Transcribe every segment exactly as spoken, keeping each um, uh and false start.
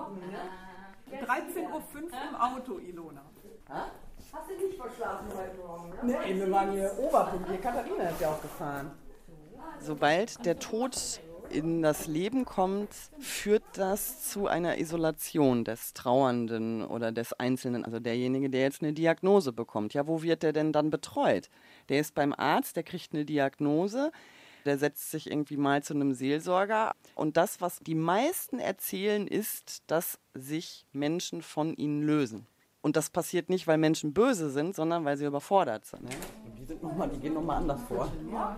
Morgen, ne? dreizehn Uhr fünf im Auto, Ilona. Ha? Hast du nicht verschlafen heute Morgen, ne? Nee, wir waren hier oberpünktlich. Katharina ist ja auch gefahren. Sobald der Tod in das Leben kommt, führt das zu einer Isolation des Trauernden oder des Einzelnen, also derjenige, der jetzt eine Diagnose bekommt. Ja, wo wird der denn dann betreut? Der ist beim Arzt, der kriegt eine Diagnose, der setzt sich irgendwie mal zu einem Seelsorger. Und das, was die meisten erzählen, ist, dass sich Menschen von ihnen lösen. Und das passiert nicht, weil Menschen böse sind, sondern weil sie überfordert sind. Ja? Die, sind noch mal, die gehen nochmal anders vor.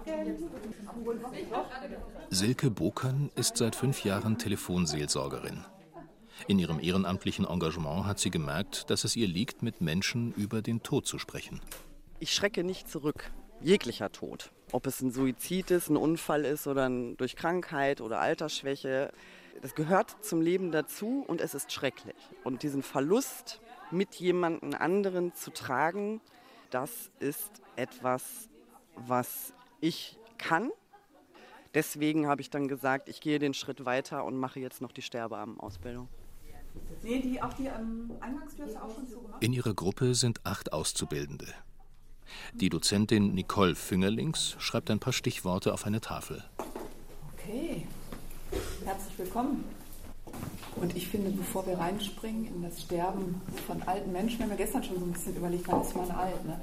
Silke Bokern ist seit fünf Jahren Telefonseelsorgerin. In ihrem ehrenamtlichen Engagement hat sie gemerkt, dass es ihr liegt, mit Menschen über den Tod zu sprechen. Ich schrecke nicht zurück. Jeglicher Tod. Ob es ein Suizid ist, ein Unfall ist oder ein, durch Krankheit oder Altersschwäche. Das gehört zum Leben dazu und es ist schrecklich. Und diesen Verlust mit jemandem anderen zu tragen, das ist etwas, was ich kann. Deswegen habe ich dann gesagt, ich gehe den Schritt weiter und mache jetzt noch die Sterbeamtenausbildung. Nee, die, auch die ähm, Eingangstür ist auch schon zugemacht. In ihrer Gruppe sind acht Auszubildende. Die Dozentin Nicole Füngerlings schreibt ein paar Stichworte auf eine Tafel. Okay, herzlich willkommen. Und ich finde, bevor wir reinspringen in das Sterben von alten Menschen, wir haben ja gestern schon so ein bisschen überlegt, wann ist man alt, ne?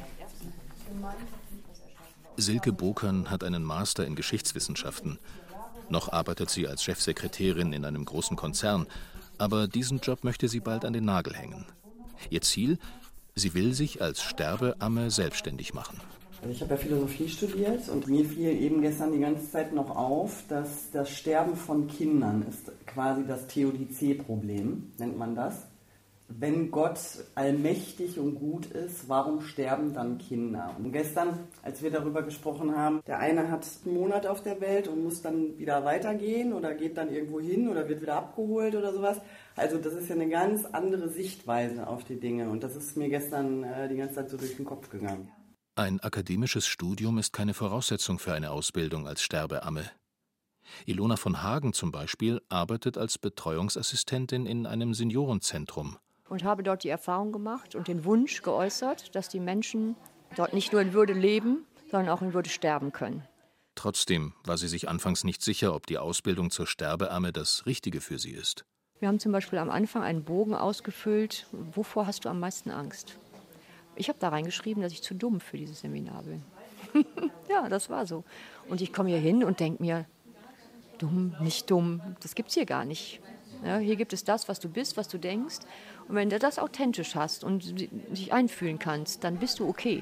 Silke Bokern hat einen Master in Geschichtswissenschaften. Noch arbeitet sie als Chefsekretärin in einem großen Konzern, aber diesen Job möchte sie bald an den Nagel hängen. Ihr Ziel? Sie will sich als Sterbeamme selbstständig machen. Also ich habe ja Philosophie studiert und mir fiel eben gestern die ganze Zeit noch auf, dass das Sterben von Kindern ist quasi das Theodizee-Problem, nennt man das. Wenn Gott allmächtig und gut ist, warum sterben dann Kinder? Und gestern, als wir darüber gesprochen haben, der eine hat einen Monat auf der Welt und muss dann wieder weitergehen oder geht dann irgendwo hin oder wird wieder abgeholt oder sowas. Also das ist ja eine ganz andere Sichtweise auf die Dinge und das ist mir gestern äh, die ganze Zeit so durch den Kopf gegangen. Ein akademisches Studium ist keine Voraussetzung für eine Ausbildung als Sterbeamme. Ilona von Hagen zum Beispiel arbeitet als Betreuungsassistentin in einem Seniorenzentrum. Und habe dort die Erfahrung gemacht und den Wunsch geäußert, dass die Menschen dort nicht nur in Würde leben, sondern auch in Würde sterben können. Trotzdem war sie sich anfangs nicht sicher, ob die Ausbildung zur Sterbeamme das Richtige für sie ist. Wir haben zum Beispiel am Anfang einen Bogen ausgefüllt, wovor hast du am meisten Angst? Ich habe da reingeschrieben, dass ich zu dumm für dieses Seminar bin. Ja, das war so. Und ich komme hier hin und denke mir, dumm, nicht dumm, das gibt's hier gar nicht. Ja, hier gibt es das, was du bist, was du denkst. Und wenn du das authentisch hast und dich einfühlen kannst, dann bist du okay.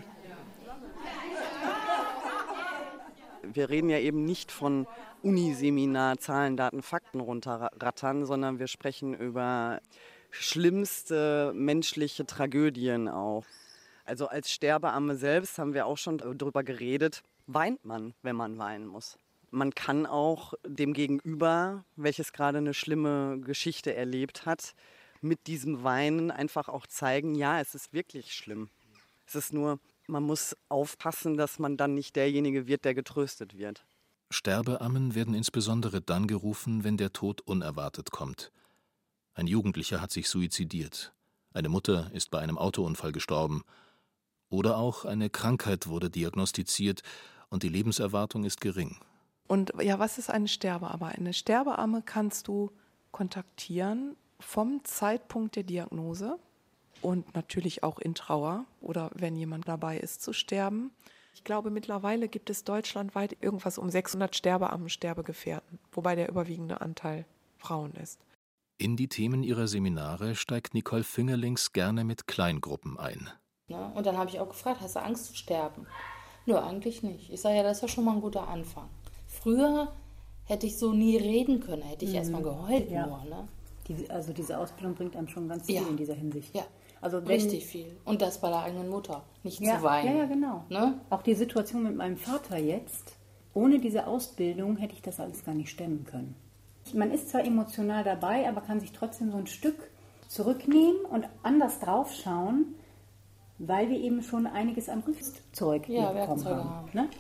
Wir reden ja eben nicht von Uniseminar, Zahlen, Daten, Fakten runterrattern, sondern wir sprechen über schlimmste menschliche Tragödien auch. Also als Sterbeamme selbst haben wir auch schon darüber geredet, weint man, wenn man weinen muss. Man kann auch dem Gegenüber, welches gerade eine schlimme Geschichte erlebt hat, mit diesem Weinen einfach auch zeigen, ja, es ist wirklich schlimm. Es ist nur, man muss aufpassen, dass man dann nicht derjenige wird, der getröstet wird. Sterbeammen werden insbesondere dann gerufen, wenn der Tod unerwartet kommt. Ein Jugendlicher hat sich suizidiert. Eine Mutter ist bei einem Autounfall gestorben. Oder auch eine Krankheit wurde diagnostiziert und die Lebenserwartung ist gering. Und ja, was ist eine Sterbeamme? Eine Sterbeamme kannst du kontaktieren vom Zeitpunkt der Diagnose und natürlich auch in Trauer oder wenn jemand dabei ist zu sterben. Ich glaube, mittlerweile gibt es deutschlandweit irgendwas um sechshundert Sterbeammen, Sterbegefährten, wobei der überwiegende Anteil Frauen ist. In die Themen ihrer Seminare steigt Nicole Füngerlings gerne mit Kleingruppen ein. Ja, und dann habe ich auch gefragt, hast du Angst zu sterben? Nö, eigentlich nicht. Ich sage ja, das ist ja schon mal ein guter Anfang. Früher hätte ich so nie reden können, hätte ich mhm. erstmal geheult ja. nur. Ne? Die, also diese Ausbildung bringt einem schon ganz viel ja. in dieser Hinsicht. Ja, also wenn, richtig viel. Und das bei der eigenen Mutter, nicht ja, zu weinen. Ja, ja, genau. Ne? Auch die Situation mit meinem Vater jetzt, ohne diese Ausbildung hätte ich das alles gar nicht stemmen können. Man ist zwar emotional dabei, aber kann sich trotzdem so ein Stück zurücknehmen und anders draufschauen, weil wir eben schon einiges an Rüstzeug ja, bekommen Werkzeuge haben. haben. Ne?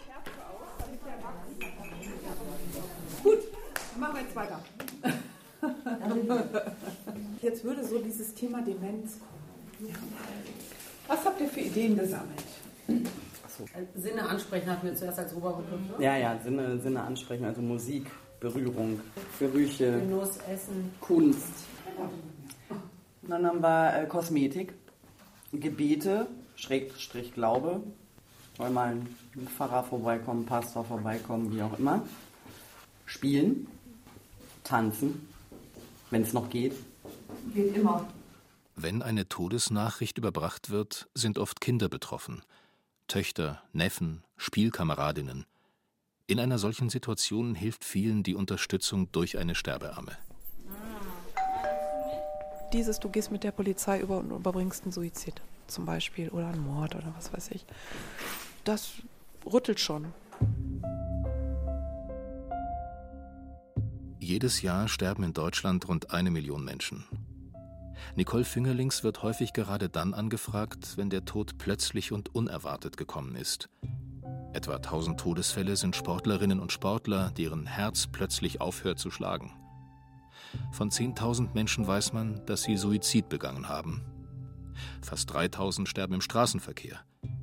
Gut, dann machen wir jetzt weiter. Jetzt würde so dieses Thema Demenz kommen. Ja. Was habt ihr für Ideen gesammelt? So. Sinne ansprechen hatten wir zuerst als Oberbegriff. Ne? Ja, ja, Sinne, Sinne ansprechen, also Musik, Berührung, Gerüche, Genuss, Essen, Kunst. Dann haben wir äh, Kosmetik, Gebete, Schrägstrich Glaube, weil mal ein Pfarrer vorbeikommen, Pastor vorbeikommen, wie auch immer. Spielen, tanzen, wenn es noch geht. Geht immer. Wenn eine Todesnachricht überbracht wird, sind oft Kinder betroffen. Töchter, Neffen, Spielkameradinnen. In einer solchen Situation hilft vielen die Unterstützung durch eine Sterbeamme. Dieses, du gehst mit der Polizei über und überbringst einen Suizid zum Beispiel oder einen Mord oder was weiß ich. Das rüttelt schon. Jedes Jahr sterben in Deutschland rund eine Million Menschen. Nicole Fingerlings wird häufig gerade dann angefragt, wenn der Tod plötzlich und unerwartet gekommen ist. Etwa tausend Todesfälle sind Sportlerinnen und Sportler, deren Herz plötzlich aufhört zu schlagen. Von zehntausend Menschen weiß man, dass sie Suizid begangen haben. Fast dreitausend sterben im Straßenverkehr.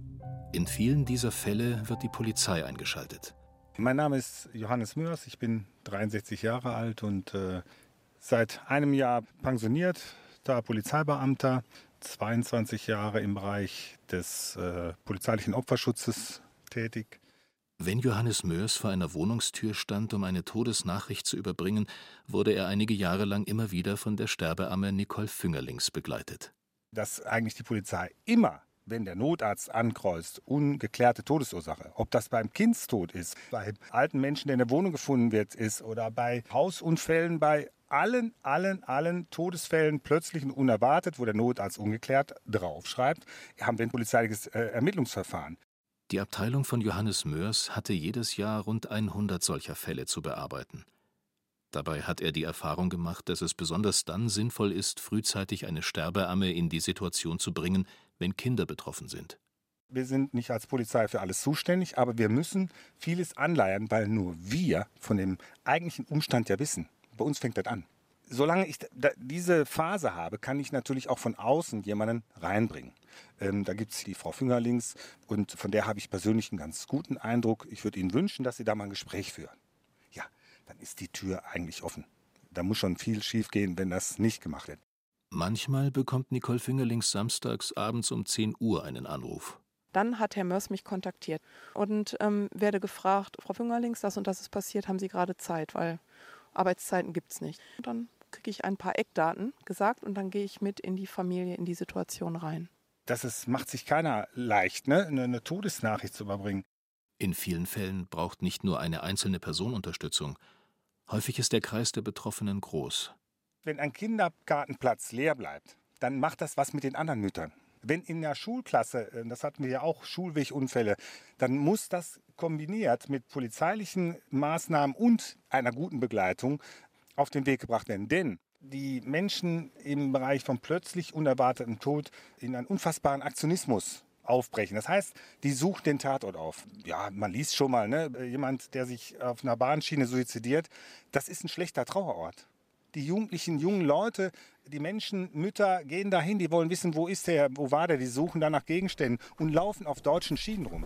In vielen dieser Fälle wird die Polizei eingeschaltet. Mein Name ist Johannes Mörs, ich bin dreiundsechzig Jahre alt und äh, seit einem Jahr pensioniert, da Polizeibeamter, zweiundzwanzig Jahre im Bereich des äh, polizeilichen Opferschutzes tätig. Wenn Johannes Mörs vor einer Wohnungstür stand, um eine Todesnachricht zu überbringen, wurde er einige Jahre lang immer wieder von der Sterbeamme Nicole Fingerlings begleitet. Dass eigentlich die Polizei immer, wenn der Notarzt ankreuzt, ungeklärte Todesursache, ob das beim Kindstod ist, bei alten Menschen, der in der Wohnung gefunden wird, ist oder bei Hausunfällen, bei allen, allen, allen Todesfällen plötzlich und unerwartet, wo der Notarzt ungeklärt draufschreibt, haben wir ein polizeiliches äh, Ermittlungsverfahren. Die Abteilung von Johannes Mörs hatte jedes Jahr rund hundert solcher Fälle zu bearbeiten. Dabei hat er die Erfahrung gemacht, dass es besonders dann sinnvoll ist, frühzeitig eine Sterbeamme in die Situation zu bringen, wenn Kinder betroffen sind. Wir sind nicht als Polizei für alles zuständig, aber wir müssen vieles anleiern, weil nur wir von dem eigentlichen Umstand ja wissen. Bei uns fängt das an. Solange ich diese Phase habe, kann ich natürlich auch von außen jemanden reinbringen. Ähm, da gibt es die Frau Fingerlings und von der habe ich persönlich einen ganz guten Eindruck. Ich würde Ihnen wünschen, dass Sie da mal ein Gespräch führen. Ja, dann ist die Tür eigentlich offen. Da muss schon viel schief gehen, wenn das nicht gemacht wird. Manchmal bekommt Nicole Fingerlings samstags abends um zehn Uhr einen Anruf. Dann hat Herr Mörs mich kontaktiert und ähm, werde gefragt, Frau Fingerlings, das und das ist passiert, haben Sie gerade Zeit, weil Arbeitszeiten gibt es nicht. Und dann kriege ich ein paar Eckdaten gesagt und dann gehe ich mit in die Familie, in die Situation rein. Das ist, macht sich keiner leicht, ne? eine, eine Todesnachricht zu überbringen. In vielen Fällen braucht nicht nur eine einzelne Person Unterstützung. Häufig ist der Kreis der Betroffenen groß. Wenn ein Kindergartenplatz leer bleibt, dann macht das was mit den anderen Müttern. Wenn in der Schulklasse, das hatten wir ja auch, Schulwegunfälle, dann muss das kombiniert mit polizeilichen Maßnahmen und einer guten Begleitung auf den Weg gebracht werden. Denn die Menschen im Bereich von plötzlich unerwartetem Tod in einen unfassbaren Aktionismus aufbrechen. Das heißt, die suchen den Tatort auf. Ja, man liest schon mal, ne? Jemand, der sich auf einer Bahnschiene suizidiert, das ist ein schlechter Trauerort. Die jugendlichen, jungen Leute, die Menschen, Mütter gehen dahin, die wollen wissen, wo ist der, wo war der, die suchen dann nach Gegenständen und laufen auf deutschen Schienen rum.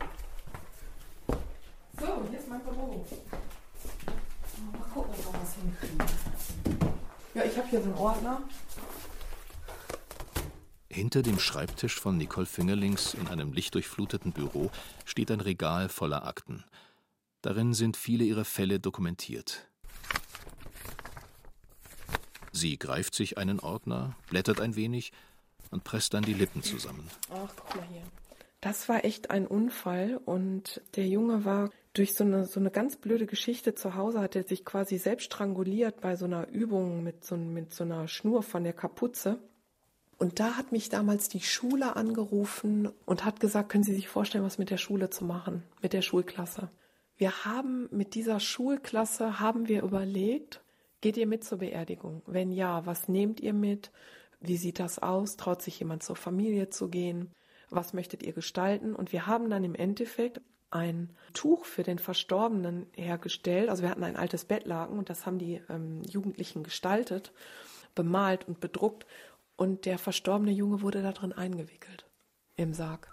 So, hier ist mein Büro. Mal gucken, ob wir was hinkriegen. Ja, ich habe hier so einen Ordner. Hinter dem Schreibtisch von Nicole Fingerlings in einem lichtdurchfluteten Büro steht ein Regal voller Akten. Darin sind viele ihrer Fälle dokumentiert. Sie greift sich einen Ordner, blättert ein wenig und presst dann die Lippen zusammen. Ach, guck mal hier. Das war echt ein Unfall und der Junge war durch so eine, so eine ganz blöde Geschichte zu Hause, hat er sich quasi selbst stranguliert bei so einer Übung mit so, mit so einer Schnur von der Kapuze. Und da hat mich damals die Schule angerufen und hat gesagt, können Sie sich vorstellen, was mit der Schule zu machen, mit der Schulklasse. Wir haben mit dieser Schulklasse, haben wir überlegt, geht ihr mit zur Beerdigung? Wenn ja, was nehmt ihr mit? Wie sieht das aus? Traut sich jemand zur Familie zu gehen? Was möchtet ihr gestalten? Und wir haben dann im Endeffekt ein Tuch für den Verstorbenen hergestellt. Also wir hatten ein altes Bettlaken und das haben die ähm, Jugendlichen gestaltet. bemalt und bedruckt. Und der verstorbene Junge wurde da drin eingewickelt, im Sarg.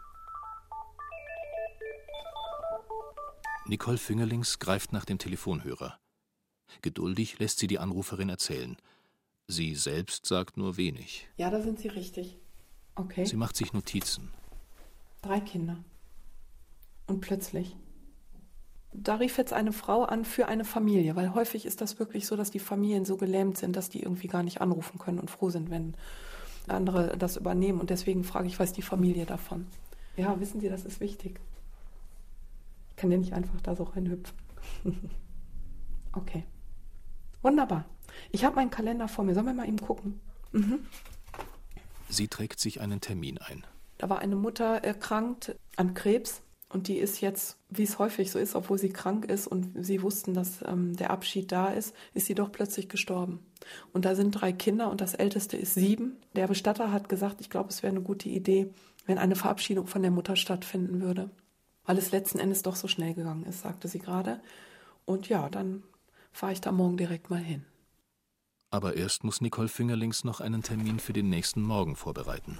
Nicole Füngerlings greift nach dem Telefonhörer. Geduldig lässt sie die Anruferin erzählen. Sie selbst sagt nur wenig. Ja, da sind Sie richtig. Okay. Sie macht sich Notizen. Drei Kinder. Und plötzlich. Da rief jetzt eine Frau an für eine Familie, weil häufig ist das wirklich so, dass die Familien so gelähmt sind, dass die irgendwie gar nicht anrufen können und froh sind, wenn andere das übernehmen. Und deswegen frage ich, weiß die Familie davon? Ja, wissen Sie, das ist wichtig. Ich kann ja nicht einfach da so reinhüpfen. Okay. Wunderbar. Ich habe meinen Kalender vor mir. Sollen wir mal eben gucken? Mhm. Sie trägt sich einen Termin ein. Da war eine Mutter erkrankt an Krebs und die ist jetzt, wie es häufig so ist, obwohl sie krank ist und sie wussten, dass ähm, der Abschied da ist, ist sie doch plötzlich gestorben. Und da sind drei Kinder und das älteste ist sieben. Der Bestatter hat gesagt, ich glaube, es wäre eine gute Idee, wenn eine Verabschiedung von der Mutter stattfinden würde. Weil es letzten Endes doch so schnell gegangen ist, sagte sie gerade. Und ja, dann fahre ich da morgen direkt mal hin. Aber erst muss Nicole Füngerlings noch einen Termin für den nächsten Morgen vorbereiten.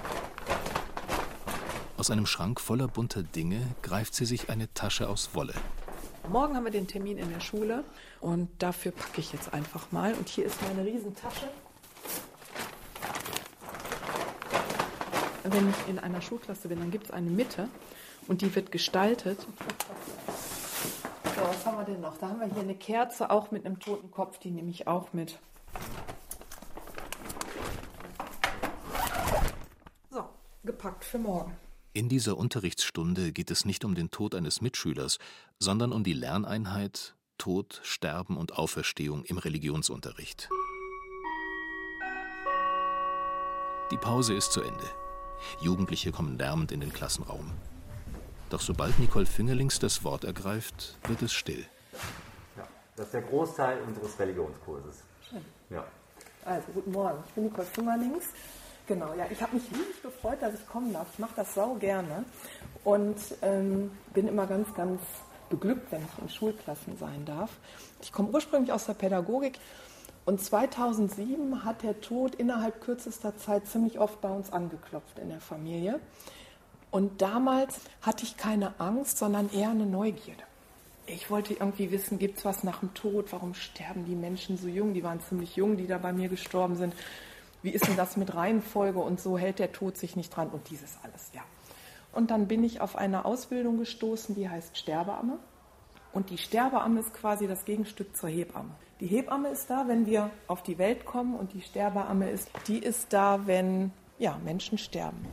Aus einem Schrank voller bunter Dinge greift sie sich eine Tasche aus Wolle. Morgen haben wir den Termin in der Schule und dafür packe ich jetzt einfach mal. Und hier ist meine Riesentasche. Wenn ich in einer Schulklasse bin, dann gibt es eine Mitte und die wird gestaltet. So, was haben wir denn noch? Da haben wir hier eine Kerze, auch mit einem toten Kopf, die nehme ich auch mit. So, gepackt für morgen. In dieser Unterrichtsstunde geht es nicht um den Tod eines Mitschülers, sondern um die Lerneinheit Tod, Sterben und Auferstehung im Religionsunterricht. Die Pause ist zu Ende. Jugendliche kommen lärmend in den Klassenraum. Doch sobald Nicole Füngerlings das Wort ergreift, wird es still. Ja, das ist der Großteil unseres Religionskurses. Schön. Ja. Also, guten Morgen. Ich bin Nicole Füngerlings. Genau, ja, ich habe mich riesig gefreut, dass ich kommen darf. Ich mache das sau gerne und ähm, bin immer ganz, ganz beglückt, wenn ich in Schulklassen sein darf. Ich komme ursprünglich aus der Pädagogik und zweitausendsieben hat der Tod innerhalb kürzester Zeit ziemlich oft bei uns angeklopft in der Familie. Und damals hatte ich keine Angst, sondern eher eine Neugierde. Ich wollte irgendwie wissen, gibt es was nach dem Tod? Warum sterben die Menschen so jung? Die waren ziemlich jung, die da bei mir gestorben sind. Wie ist denn das mit Reihenfolge und so, hält der Tod sich nicht dran und dieses alles, ja. Und dann bin ich auf eine Ausbildung gestoßen, die heißt Sterbeamme. Und die Sterbeamme ist quasi das Gegenstück zur Hebamme. Die Hebamme ist da, wenn wir auf die Welt kommen und die Sterbeamme ist, die ist da, wenn ja, Menschen sterben.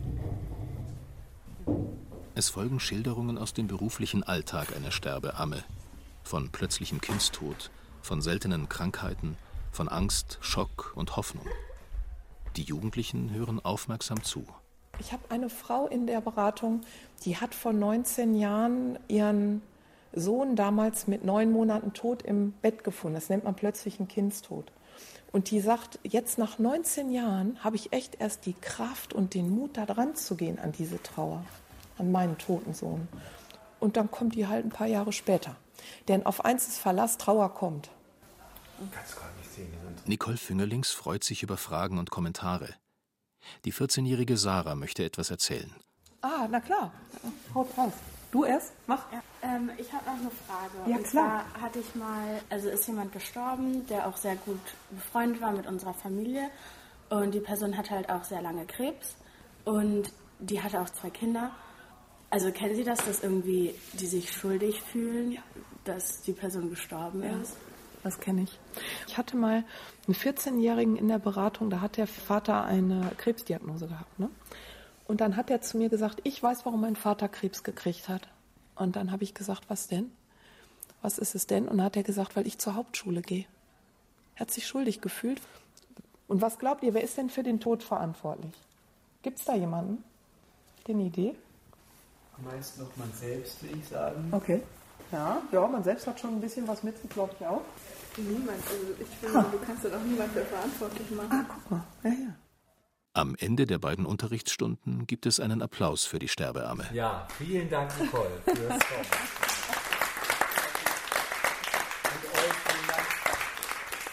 Es folgen Schilderungen aus dem beruflichen Alltag einer Sterbeamme. Von plötzlichem Kindstod, von seltenen Krankheiten, von Angst, Schock und Hoffnung. Die Jugendlichen hören aufmerksam zu. Ich habe eine Frau in der Beratung, die hat vor neunzehn Jahren ihren Sohn damals mit neun Monaten tot im Bett gefunden. Das nennt man plötzlichen Kindstod. Und die sagt, jetzt nach neunzehn Jahren habe ich echt erst die Kraft und den Mut, da dran zu gehen an diese Trauer, an meinen toten Sohn. Und dann kommt die halt ein paar Jahre später. Denn auf eins ist Verlass, Trauer kommt. Kannst du gar nicht sehen. Nicole Füngerlings freut sich über Fragen und Kommentare. Die vierzehnjährige Sarah möchte etwas erzählen. Ah, na klar. Haut raus. Du erst? Mach. Ja, ähm, ich habe noch eine Frage. Ja, und klar. zwar hatte ich mal, also ist jemand gestorben, der auch sehr gut befreundet war mit unserer Familie. Und die Person hatte halt auch sehr lange Krebs. Und die hatte auch zwei Kinder. Also kennen Sie das, dass irgendwie die sich schuldig fühlen, ja, dass die Person gestorben ja. ist? Das kenne ich. Ich hatte mal einen vierzehnjährigen in der Beratung, da hat der Vater eine Krebsdiagnose gehabt. Ne? Und dann hat er zu mir gesagt, ich weiß, warum mein Vater Krebs gekriegt hat. Und dann habe ich gesagt, was denn? Was ist es denn? Und dann hat er gesagt, weil ich zur Hauptschule gehe. Er hat sich schuldig gefühlt. Und was glaubt ihr, wer ist denn für den Tod verantwortlich? Gibt es da jemanden? Habt ihr eine Idee? Meist noch man selbst, will ich sagen. Okay. Ja, ja, man selbst hat schon ein bisschen was mit, glaube ich auch. Niemand. Also ich finde, ah. du kannst ja doch niemand für verantwortlich machen. Ah, guck mal. Ja, ja. Am Ende der beiden Unterrichtsstunden gibt es einen Applaus für die Sterbeamme. Ja, vielen Dank, Nicole, fürs Kommen. Und euch vielen Dank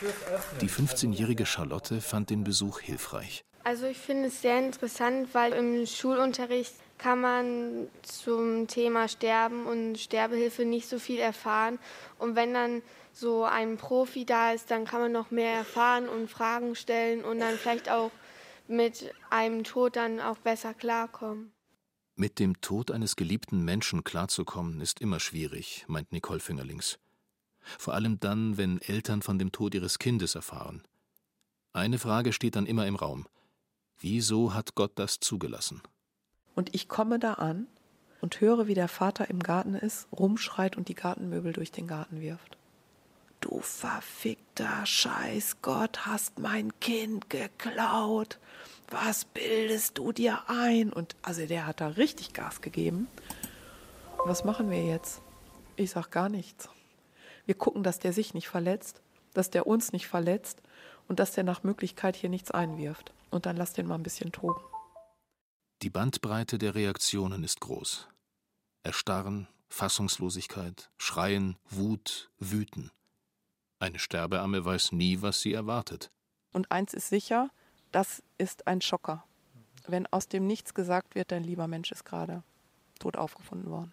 Die fünfzehnjährige Charlotte fand den Besuch hilfreich. Also ich finde es sehr interessant, weil im Schulunterricht kann man zum Thema Sterben und Sterbehilfe nicht so viel erfahren. Und wenn dann so ein Profi da ist, dann kann man noch mehr erfahren und Fragen stellen und dann vielleicht auch mit einem Tod dann auch besser klarkommen. Mit dem Tod eines geliebten Menschen klarzukommen, ist immer schwierig, meint Nicole Füngerlings. Vor allem dann, wenn Eltern von dem Tod ihres Kindes erfahren. Eine Frage steht dann immer im Raum. Wieso hat Gott das zugelassen? Und ich komme da an und höre, wie der Vater im Garten ist, rumschreit und die Gartenmöbel durch den Garten wirft. Du verfickter Scheiß Gott, hast mein Kind geklaut. Was bildest du dir ein? Und also der hat da richtig Gas gegeben. Was machen wir jetzt? Ich sag gar nichts. Wir gucken, dass der sich nicht verletzt, dass der uns nicht verletzt und dass der nach Möglichkeit hier nichts einwirft. Und dann lass den mal ein bisschen toben. Die Bandbreite der Reaktionen ist groß. Erstarren, Fassungslosigkeit, Schreien, Wut, Wüten. Eine Sterbeamme weiß nie, was sie erwartet. Und eins ist sicher, das ist ein Schocker. Wenn aus dem Nichts gesagt wird, dein lieber Mensch ist gerade tot aufgefunden worden.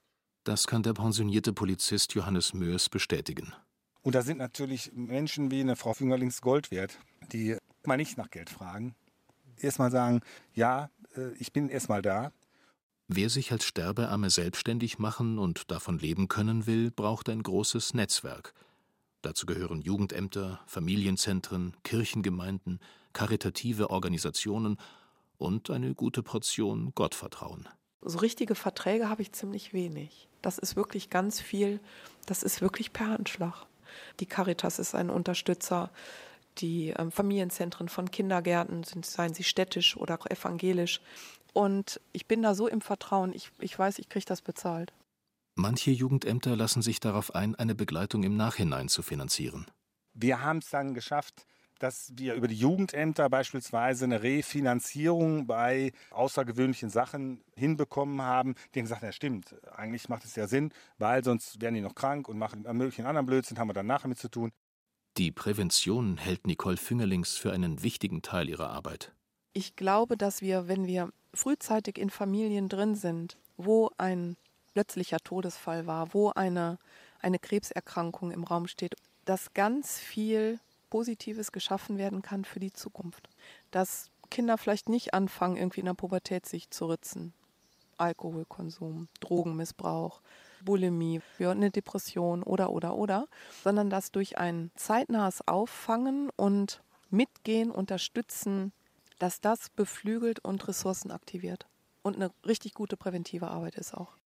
Das kann der pensionierte Polizist Johannes Mörs bestätigen. Und da sind natürlich Menschen wie eine Frau Füngerlings Gold wert, die mal nicht nach Geld fragen. Erstmal sagen, ja, ich bin erstmal da. Wer sich als Sterbeamme selbstständig machen und davon leben können will, braucht ein großes Netzwerk. Dazu gehören Jugendämter, Familienzentren, Kirchengemeinden, karitative Organisationen und eine gute Portion Gottvertrauen. So richtige Verträge habe ich ziemlich wenig. Das ist wirklich ganz viel, das ist wirklich per Handschlag. Die Caritas ist ein Unterstützer, die ähm, Familienzentren von Kindergärten, sind, seien sie städtisch oder auch evangelisch. Und ich bin da so im Vertrauen, ich, ich weiß, ich kriege das bezahlt. Manche Jugendämter lassen sich darauf ein, eine Begleitung im Nachhinein zu finanzieren. Wir haben es dann geschafft, dass wir über die Jugendämter beispielsweise eine Refinanzierung bei außergewöhnlichen Sachen hinbekommen haben. Die haben gesagt, ja stimmt, eigentlich macht es ja Sinn, weil sonst werden die noch krank und machen möglichen anderen Blödsinn, haben wir dann nachher mit zu tun. Die Prävention hält Nicole Füngerlings für einen wichtigen Teil ihrer Arbeit. Ich glaube, dass wir, wenn wir frühzeitig in Familien drin sind, wo ein plötzlicher Todesfall war, wo eine, eine Krebserkrankung im Raum steht, dass ganz viel Positives geschaffen werden kann für die Zukunft. Dass Kinder vielleicht nicht anfangen, irgendwie in der Pubertät sich zu ritzen. Alkoholkonsum, Drogenmissbrauch, Bulimie, eine Depression oder, oder, oder, sondern dass durch ein zeitnahes Auffangen und Mitgehen, Unterstützen, dass das beflügelt und Ressourcen aktiviert. Und eine richtig gute präventive Arbeit ist auch.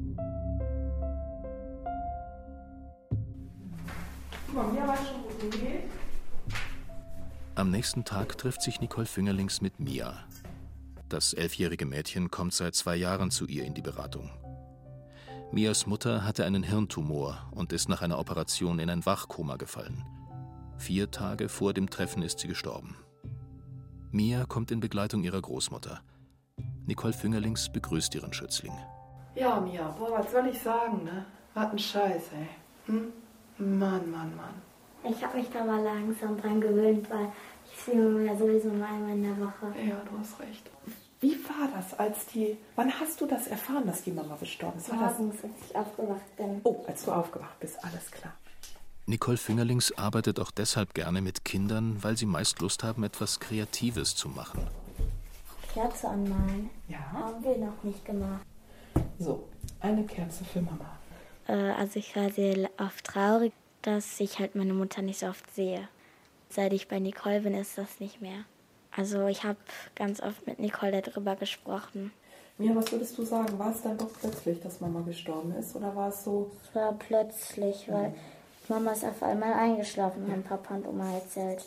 Am nächsten Tag trifft sich Nicole Füngerlings mit Mia. Das elfjährige Mädchen kommt seit zwei Jahren zu ihr in die Beratung. Mias Mutter hatte einen Hirntumor und ist nach einer Operation in ein Wachkoma gefallen. Vier Tage vor dem Treffen ist sie gestorben. Mia kommt in Begleitung ihrer Großmutter. Nicole Füngerlings begrüßt ihren Schützling. Ja, Mia, boah, was soll ich sagen, ne? Was ein Scheiß, ey. Hm? Mann, Mann, Mann. Ich habe mich da mal langsam dran gewöhnt, weil ich sehe mir ja sowieso nur einmal in der Woche. Ja, du hast recht. Wie war das, als die... Wann hast du das erfahren, dass die Mama gestorben ist? Morgens, als ich aufgewacht bin. Oh, als du aufgewacht bist, alles klar. Nicole Füngerlings arbeitet auch deshalb gerne mit Kindern, weil sie meist Lust haben, etwas Kreatives zu machen. Kerze anmalen? Ja. Haben wir noch nicht gemacht. So, eine Kerze für Mama. Äh, also ich war sehr oft traurig, dass ich halt meine Mutter nicht so oft sehe. Seit ich bei Nicole bin, ist das nicht mehr. Also ich habe ganz oft mit Nicole darüber gesprochen. Mia, was würdest du sagen? War es dann doch plötzlich, dass Mama gestorben ist? Oder war es so? Es war plötzlich, weil Mama ist auf einmal eingeschlafen, haben Papa und Oma erzählt.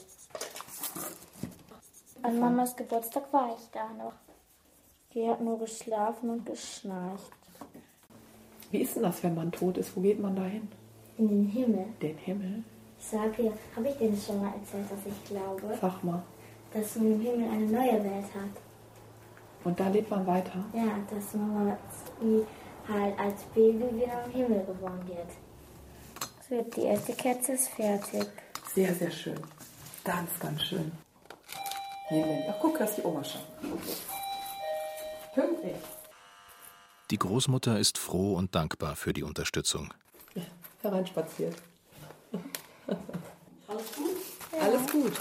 An Mamas Geburtstag war ich da noch. Die hat nur geschlafen und geschnarcht. Wie ist denn das, wenn man tot ist? Wo geht man da hin? In den Himmel. Den Himmel? Ich sage ja, habe ich dir nicht schon mal erzählt, dass ich glaube? Sag mal. Dass man im Himmel eine neue Welt hat. Und da lebt man weiter? Ja, dass Mama wie halt als Baby wieder im Himmel geboren wird. So, die erste Kerze ist fertig. Sehr, sehr schön. Ganz, ganz schön. Ach, guck, das ist die Oma schon. Pünktlich. Die Großmutter ist froh und dankbar für die Unterstützung. Ja, hereinspaziert. Alles gut? Ja. Alles gut.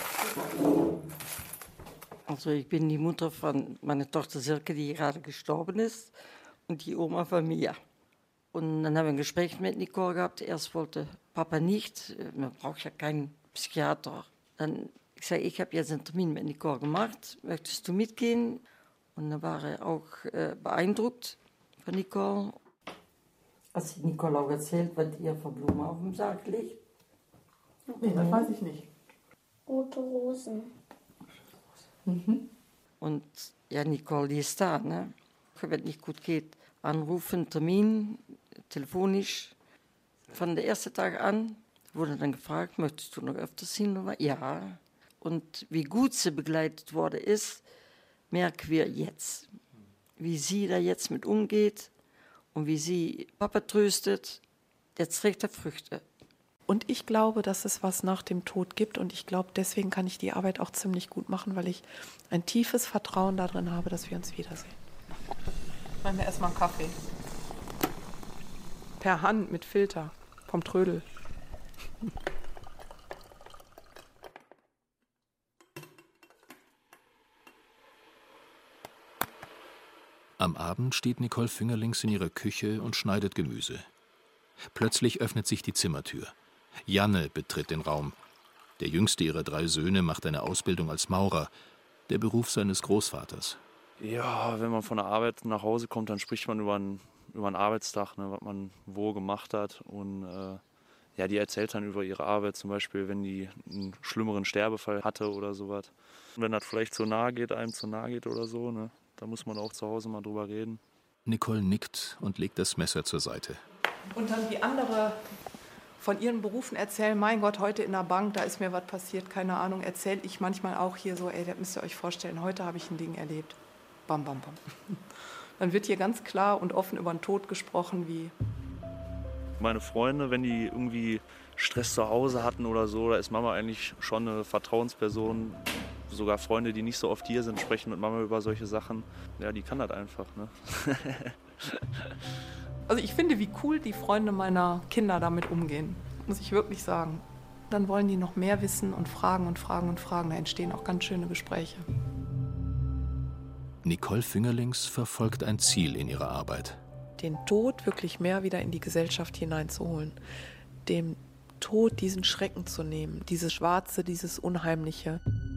Also ich bin die Mutter von meiner Tochter Silke, die gerade gestorben ist, und die Oma von mir. Und dann haben wir ein Gespräch mit Nicole gehabt. Erst wollte Papa nicht, man braucht ja keinen Psychiater. Dann ich sage, ich habe jetzt einen Termin mit Nicole gemacht, möchtest du mitgehen? Und dann war er auch äh, beeindruckt von Nicole. Als ich Nicole auch erzählt, was ihr für Blumen auf dem Sarg liegt. Nee, das weiß ich nicht. Rote Rosen. Mhm. Und ja, Nicole, die ist da, ne? Wenn es nicht gut geht, anrufen, Termin, telefonisch. Von der ersten Tag an wurde dann gefragt, möchtest du noch öfters hin? Ja. Und wie gut sie begleitet worden ist, merken wir jetzt. Wie sie da jetzt mit umgeht und wie sie Papa tröstet, jetzt trägt er Früchte. Und ich glaube, dass es was nach dem Tod gibt. Und ich glaube, deswegen kann ich die Arbeit auch ziemlich gut machen, weil ich ein tiefes Vertrauen darin habe, dass wir uns wiedersehen. Machen wir erstmal einen Kaffee. Per Hand mit Filter vom Trödel. Am Abend steht Nicole Fingerlings in ihrer Küche und schneidet Gemüse. Plötzlich öffnet sich die Zimmertür. Janne betritt den Raum. Der jüngste ihrer drei Söhne macht eine Ausbildung als Maurer, der Beruf seines Großvaters. Ja, wenn man von der Arbeit nach Hause kommt, dann spricht man über einen, über einen Arbeitstag, ne, was man wo gemacht hat. Und äh, ja, die erzählt dann über ihre Arbeit, zum Beispiel, wenn die einen schlimmeren Sterbefall hatte oder sowas. Wenn das vielleicht zu nahe geht, einem zu nahe geht oder so, ne, da muss man auch zu Hause mal drüber reden. Nicole nickt und legt das Messer zur Seite. Und dann wie andere von ihren Berufen erzählen, mein Gott, heute in der Bank, da ist mir was passiert, keine Ahnung, erzähle ich manchmal auch hier so, ey, das müsst ihr euch vorstellen, heute habe ich ein Ding erlebt. Bam, bam, bam. Dann wird hier ganz klar und offen über den Tod gesprochen, wie... Meine Freunde, wenn die irgendwie Stress zu Hause hatten oder so, da ist Mama eigentlich schon eine Vertrauensperson. Sogar Freunde, die nicht so oft hier sind, sprechen mit Mama über solche Sachen. Ja, die kann das einfach, ne? Also ich finde, wie cool die Freunde meiner Kinder damit umgehen, muss ich wirklich sagen. Dann wollen die noch mehr wissen und fragen und fragen und fragen. Da entstehen auch ganz schöne Gespräche. Nicole Fingerlings verfolgt ein Ziel in ihrer Arbeit. Den Tod wirklich mehr wieder in die Gesellschaft hineinzuholen. Dem Tod diesen Schrecken zu nehmen, dieses Schwarze, dieses Unheimliche.